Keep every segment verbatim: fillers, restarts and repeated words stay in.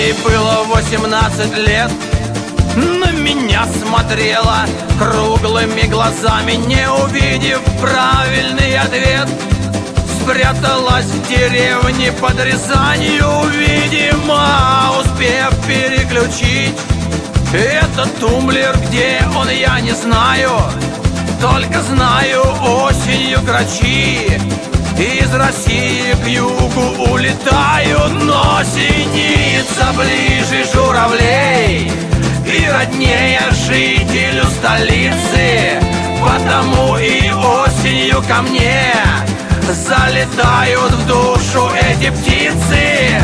Ей было восемнадцать лет, на меня смотрела круглыми глазами, не увидев правильный ответ. Спряталась в деревне под Рязанью, видимо, успев переключить этот тумблер. Где он, я не знаю, только знаю, осенью грачи из России к югу улетаю. Но синица ближе журавлей и роднее жителю столицы, потому и осенью ко мне залетают в душу эти птицы.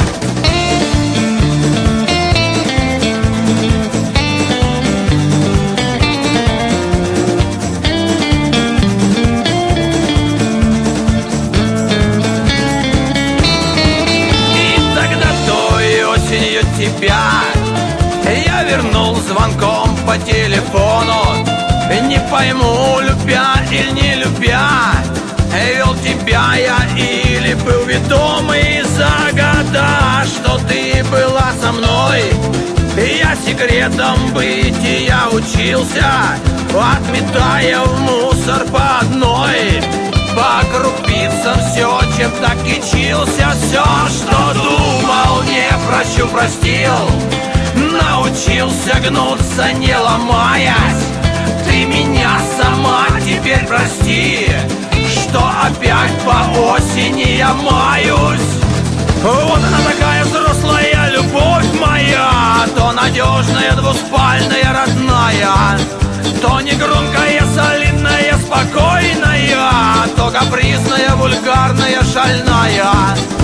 И тогда той осенью тебя я вернул звонком по телефону. Не пойму, любя или не любя, вел тебя я или был ведомый за года, что ты была со мной. Я секретом бытия учился, отметая в мусор по одной. По крупицам все, чем так кичился, все, что думал, не прощу, простил. Научился гнуться, не ломаясь. Ты меня сама теперь прости, что опять по осени я маюсь. Вот она такая взрослая любовь моя, то надежная, двуспальная, родная, то негромкая, солидная, спокойная, то капризная, вульгарная, шальная.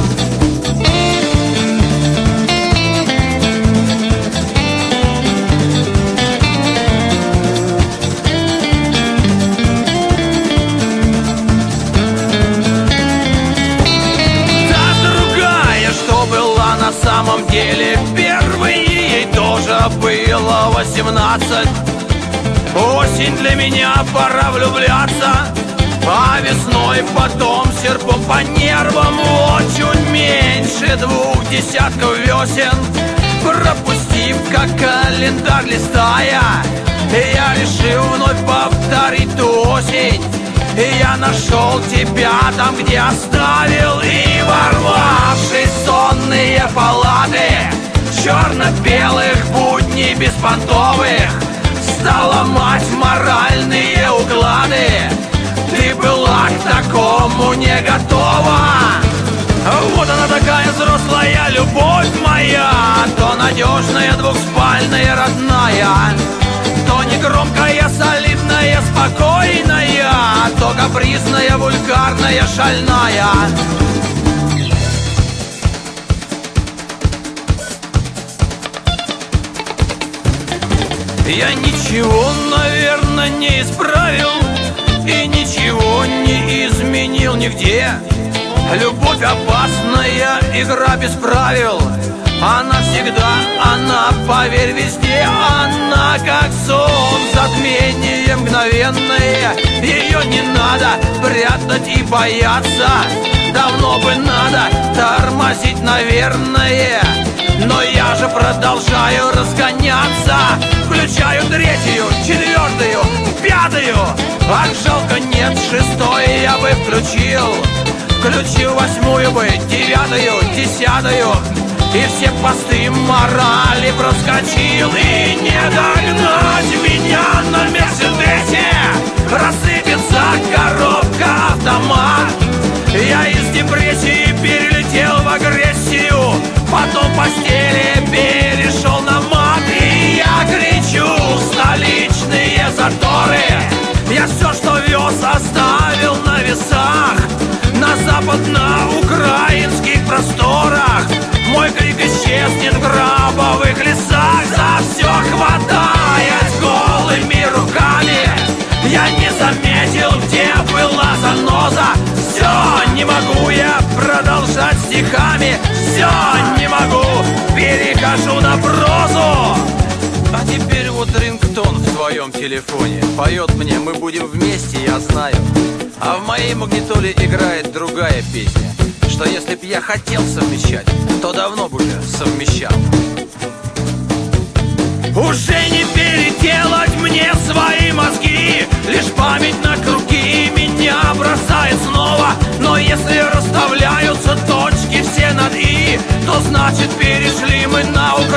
На самом деле первой ей тоже было восемнадцать. Осень для меня, пора влюбляться, а весной потом серпом по нервам. Вот чуть меньше двух десятков весен, пропустив как календарь листая, я решил вновь повторить ту осень. И я нашел тебя там, где оставил, и ворвавшись в сонные палаты черно-белых будней беспонтовых, стал ломать моральные уклады. Ты была к такому не готова. Вот она такая взрослая любовь моя, то надежная, двухспальная, родная, то негромкая, солидная, спокойная, то капризная, вульгарная, шальная. Я ничего, наверное, не исправил и ничего не изменил нигде. Любовь опасная, игра без правил. Она всегда, она, поверь, везде. Она как сон, затмение мгновенное. Ее не надо прятать и бояться. Давно бы надо тормозить, наверное, но я же продолжаю разгоняться. Включаю третью, четвертую, пятую, ах, жалко, нет, шестую я бы включил. Включил восьмую бы, девятую, десятую, и все посты морали проскочил. И не догнать меня на Мерседесе, рассыпется коробка автомат. Я из депрессии перелетел в агрессию, потом в постели перешел на мат. И я кричу столичные заторы, я все, что вез, оставил на весах, на западно-украинских просторах. Мой крик исчезнет в гробовых лесах. За все хватаясь голыми руками, я не заметил, где была заноза. Все, не могу я продолжать стихами. Все, не могу, перехожу на прозу. А теперь вот рингтон в твоем телефоне поет мне «Мы будем вместе», я знаю. А в моей магнитоле играет другая песня, что если б я хотел совмещать, то давно бы уже совмещал. над «и», то значит перешли мы на Украину.